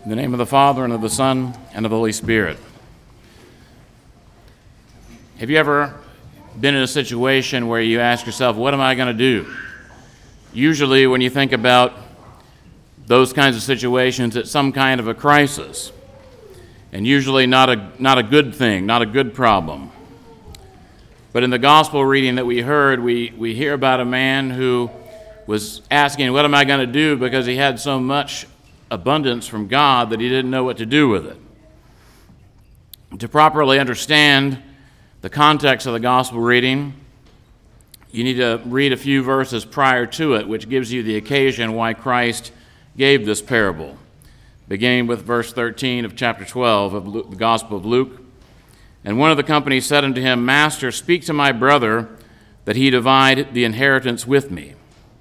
In the name of the Father, and of the Son, and of the Holy Spirit. Have you ever been in a situation where you ask yourself, what am I going to do? Usually when you think about those kinds of situations, it's some kind of a crisis, and usually not a good thing, not a good problem. But in the gospel reading that we heard, we hear about a man who was asking, what am I going to do? Because he had so much abundance from God that he didn't know what to do with it. To properly understand the context of the gospel reading, you need to read a few verses prior to it, which gives you the occasion why Christ gave this parable, beginning with verse 13 of chapter 12 of the Gospel of Luke. And one of the company said unto him, Master, speak to my brother that he divide the inheritance with me.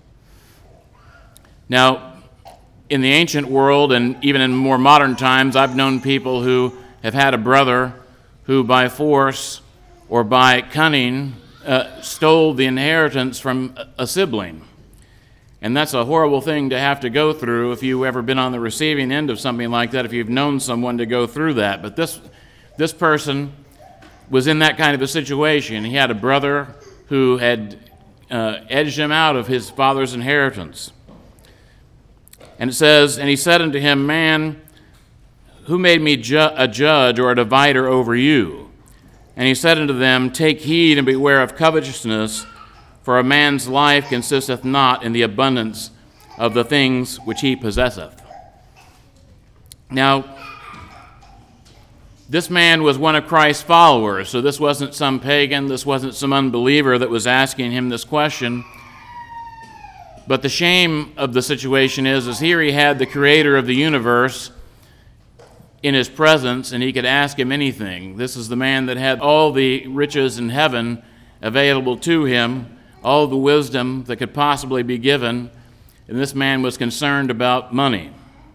Now, in the ancient world, and even in more modern times, I've known people who have had a brother who by force or by cunning stole the inheritance from a sibling. And that's a horrible thing to have to go through if you've ever been on the receiving end of something like that, if you've known someone to go through that. But this person was in that kind of a situation. He had a brother who had edged him out of his father's inheritance. And it says, and he said unto him, Man, who made me a judge or a divider over you? And he said unto them, Take heed and beware of covetousness, for a man's life consisteth not in the abundance of the things which he possesseth. Now, this man was one of Christ's followers, so this wasn't some pagan, this wasn't some unbeliever that was asking him this question. But the shame of the situation is here he had the creator of the universe in his presence, and he could ask him anything. This is the man that had all the riches in heaven available to him, all the wisdom that could possibly be given, and this man was concerned about money.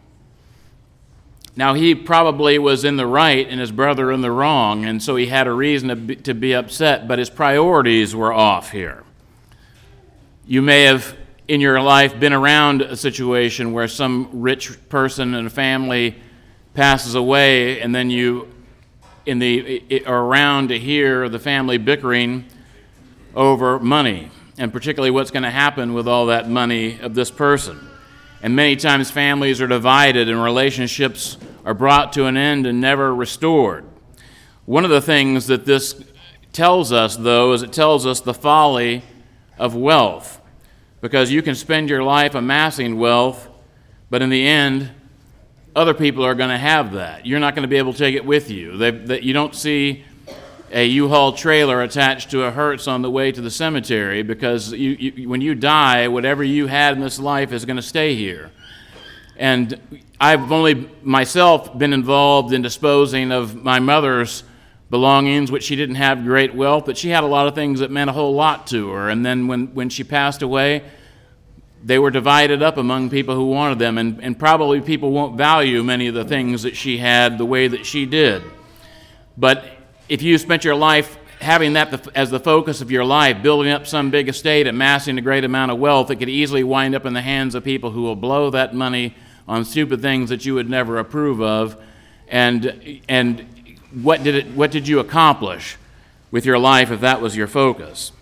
Now, he probably was in the right and his brother in the wrong, and so he had a reason to be upset, but his priorities were off here. You may have in your life been around a situation where some rich person in a family passes away, and then you are around to hear the family bickering over money, and particularly what's going to happen with all that money of this person. And many times families are divided and relationships are brought to an end and never restored. One of the things that this tells us, though, is it tells us the folly of wealth. Because you can spend your life amassing wealth, but in the end, other people are going to have that. You're not going to be able to take it with you. You don't see a U-Haul trailer attached to a hearse on the way to the cemetery, because when you die, whatever you had in this life is going to stay here. And I've only myself been involved in disposing of my mother's belongings, which she didn't have great wealth, but she had a lot of things that meant a whole lot to her. And then when she passed away, they were divided up among people who wanted them, and probably people won't value many of the things that she had the way that she did. But if you spent your life having that as the focus of your life, building up some big estate, amassing a great amount of wealth, it could easily wind up in the hands of people who will blow that money on stupid things that you would never approve of. And what did you accomplish with your life if that was your focus?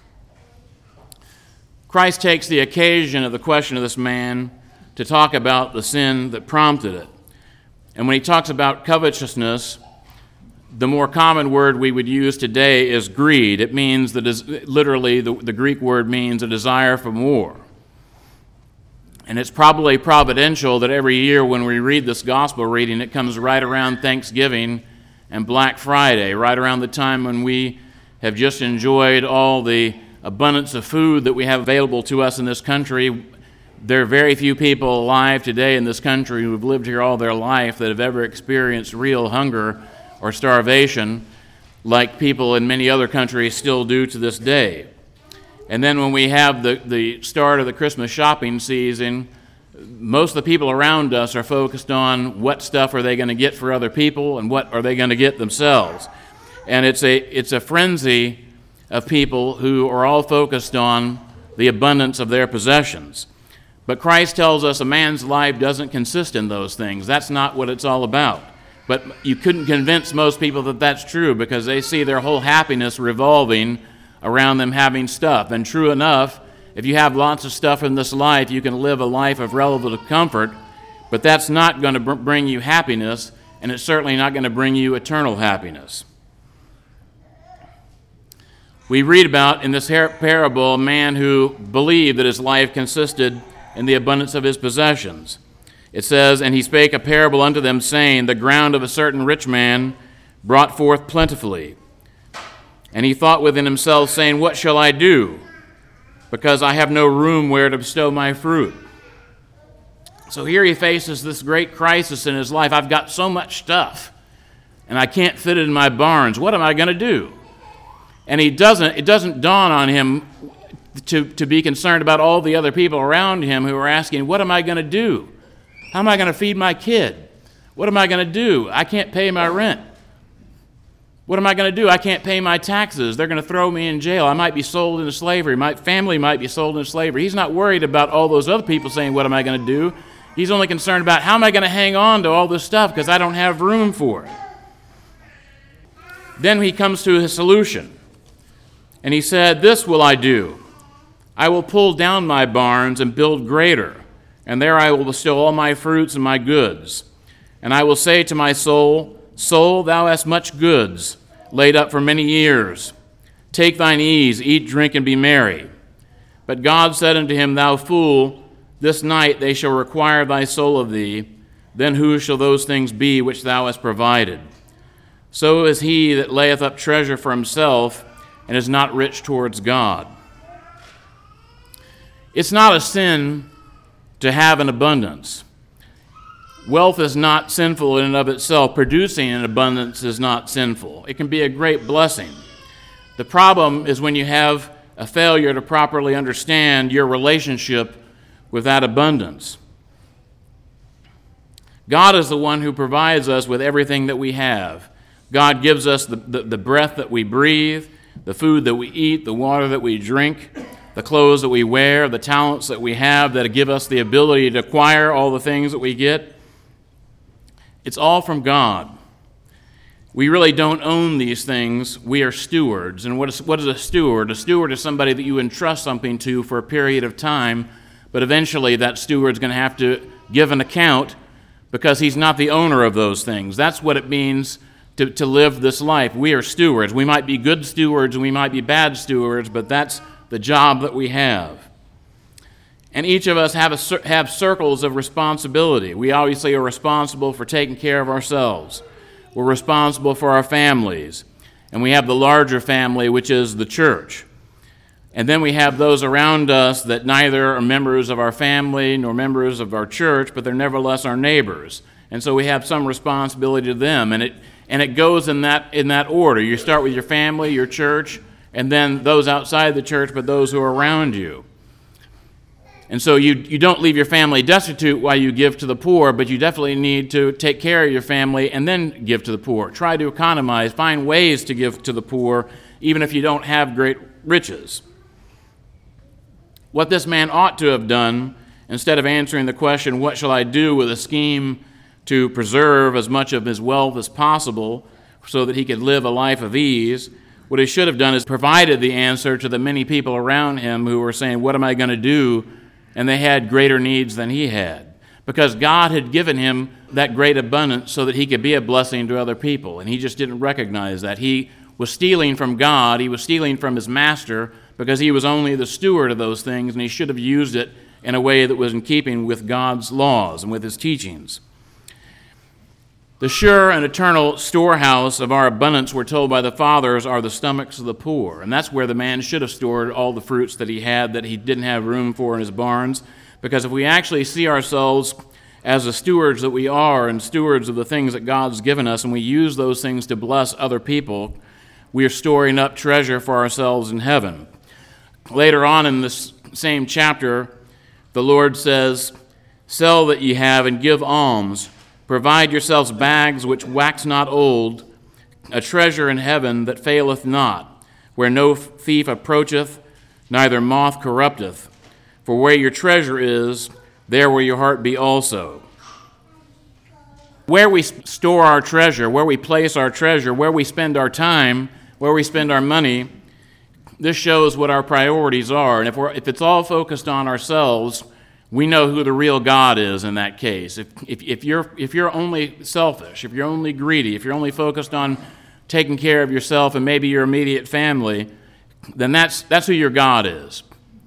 Christ takes the occasion of the question of this man to talk about the sin that prompted it. And when he talks about covetousness, the more common word we would use today is greed. It means, literally, the Greek word means a desire for more. And it's probably providential that every year when we read this gospel reading, it comes right around Thanksgiving and Black Friday, right around the time when we have just enjoyed all the abundance of food that we have available to us in this country. There are very few people alive today in this country who have lived here all their life that have ever experienced real hunger or starvation like people in many other countries still do to this day. And then when we have the start of the Christmas shopping season, most of the people around us are focused on what stuff are they going to get for other people and what are they going to get themselves. And it's a frenzy of people who are all focused on the abundance of their possessions. But Christ tells us a man's life doesn't consist in those things. That's not what it's all about. But you couldn't convince most people that that's true because they see their whole happiness revolving around them having stuff. And true enough, if you have lots of stuff in this life, you can live a life of relative comfort, but that's not going to bring you happiness, and it's certainly not going to bring you eternal happiness. We read about in this parable a man who believed that his life consisted in the abundance of his possessions. It says, "And he spake a parable unto them, saying, The ground of a certain rich man brought forth plentifully. And he thought within himself, saying, What shall I do? Because I have no room where to bestow my fruit." So here he faces this great crisis in his life. I've got so much stuff, and I can't fit it in my barns. What am I going to do? And it doesn't dawn on him to be concerned about all the other people around him who are asking, what am I going to do? How am I going to feed my kid? What am I going to do? I can't pay my rent. What am I going to do? I can't pay my taxes. They're going to throw me in jail. I might be sold into slavery. My family might be sold into slavery. He's not worried about all those other people saying, what am I going to do? He's only concerned about how am I going to hang on to all this stuff because I don't have room for it. Then he comes to his solution. And he said, This will I do. I will pull down my barns and build greater, and there I will bestow all my fruits and my goods. And I will say to my soul, Soul, thou hast much goods laid up for many years. Take thine ease, eat, drink, and be merry. But God said unto him, Thou fool, this night they shall require thy soul of thee. Then whose shall those things be which thou hast provided? So is he that layeth up treasure for himself, and is not rich towards God. It's not a sin to have an abundance. Wealth is not sinful in and of itself. Producing an abundance is not sinful. It can be a great blessing. The problem is when you have a failure to properly understand your relationship with that abundance. God is the one who provides us with everything that we have. God gives us the breath that we breathe, the food that we eat, the water that we drink, the clothes that we wear, the talents that we have that give us the ability to acquire all the things that we get. It's all from God. We really don't own these things. We are stewards. And what is a steward? A steward is somebody that you entrust something to for a period of time, but eventually that steward's going to have to give an account because he's not the owner of those things. That's what it means to live this life. We are stewards. We might be good stewards and we might be bad stewards, but that's the job that we have. And each of us have circles of responsibility. We obviously are responsible for taking care of ourselves. We're responsible for our families. And we have the larger family, which is the church. And then we have those around us that neither are members of our family nor members of our church, but they're nevertheless our neighbors. And so we have some responsibility to them. And it goes in that order. You start with your family, your church, and then those outside the church, but those who are around you. And so you don't leave your family destitute while you give to the poor, but you definitely need to take care of your family and then give to the poor. Try to economize, find ways to give to the poor, even if you don't have great riches. What this man ought to have done, instead of answering the question, what shall I do, with a scheme to preserve as much of his wealth as possible so that he could live a life of ease, what he should have done is provided the answer to the many people around him who were saying, what am I going to do? And they had greater needs than he had, because God had given him that great abundance so that he could be a blessing to other people, and he just didn't recognize that. He was stealing from God, he was stealing from his master, because he was only the steward of those things, and he should have used it in a way that was in keeping with God's laws and with his teachings. The sure and eternal storehouse of our abundance, we're told by the fathers, are the stomachs of the poor. And that's where the man should have stored all the fruits that he had that he didn't have room for in his barns. Because if we actually see ourselves as the stewards that we are and stewards of the things that God's given us, and we use those things to bless other people, we are storing up treasure for ourselves in heaven. Later on in this same chapter, the Lord says, "Sell that ye have and give alms. Provide yourselves bags which wax not old, a treasure in heaven that faileth not, where no thief approacheth, neither moth corrupteth. For where your treasure is, there will your heart be also. Where we store our treasure, where we place our treasure, where we spend our time, where we spend our money, this shows what our priorities are. And if it's all focused on ourselves, we know who the real God is in that case. If you're only selfish, if you're only greedy, if you're only focused on taking care of yourself and maybe your immediate family, then that's who your God is.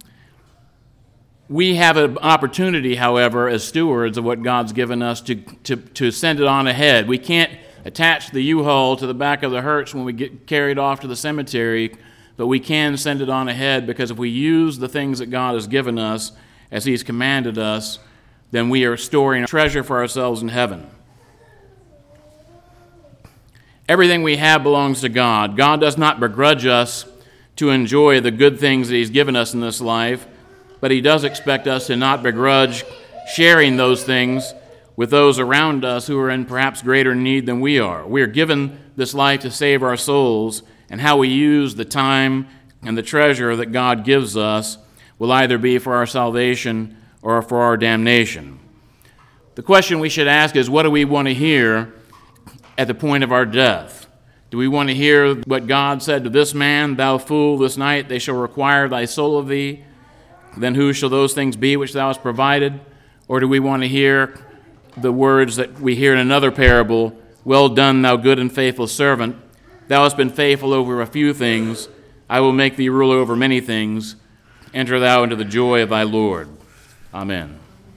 We have an opportunity, however, as stewards of what God's given us to send it on ahead. We can't attach the U-Haul to the back of the hearse when we get carried off to the cemetery, but we can send it on ahead, because if we use the things that God has given us as He's commanded us, then we are storing treasure for ourselves in heaven. Everything we have belongs to God. God does not begrudge us to enjoy the good things that He's given us in this life, but He does expect us to not begrudge sharing those things with those around us who are in perhaps greater need than we are. We are given this life to save our souls, and how we use the time and the treasure that God gives us will either be for our salvation or for our damnation. The question we should ask is, what do we want to hear at the point of our death? Do we want to hear what God said to this man, "Thou fool, this night they shall require thy soul of thee. Then whose shall those things be which thou hast provided?" Or do we want to hear the words that we hear in another parable, "Well done, thou good and faithful servant. Thou hast been faithful over a few things. I will make thee ruler over many things. Enter thou into the joy of thy Lord." Amen.